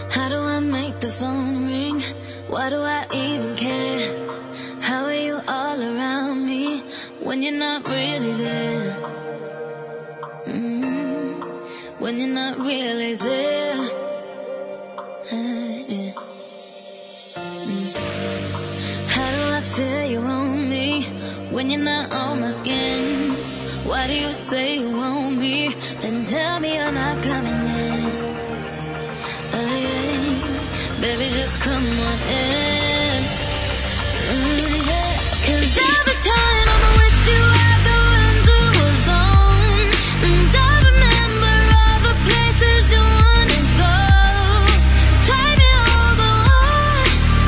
How do I make the phone ring? Why do I even care? How are you all around me when you're not really there? When you're not really there. How do I feel you on me when you're not on my skin? Why do you say you want me, then tell me you're not coming in? Baby, just come on in. Yeah. 'Cause every time I'm with you, I go into a zone, and I remember all the places you wanna go. Take me all the way.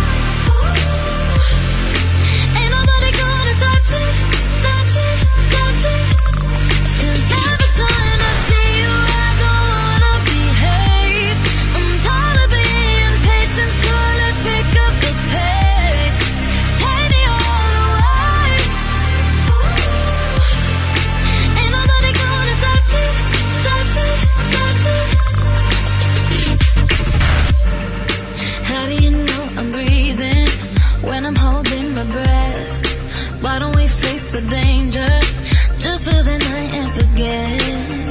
Ain't nobody gonna touch it, touch it, touch it. 'Cause every time I see you, I don't wanna behave. I'm tired of being patient, so let's pick up the pace. Take me all the way. Ain't nobody gonna touch it, touch it, touch it. How do you know I'm breathing when I'm holding my breath? Why don't we face the danger just for the night and forget?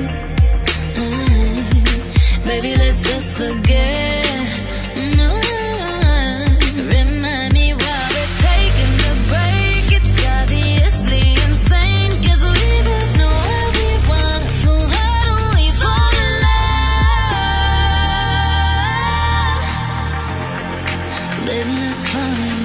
Baby, let's just forget. No. Remind me while we're taking the break. It's obviously insane, 'cause we both know what we want. So how do we fall in love? Baby, let's fall in love.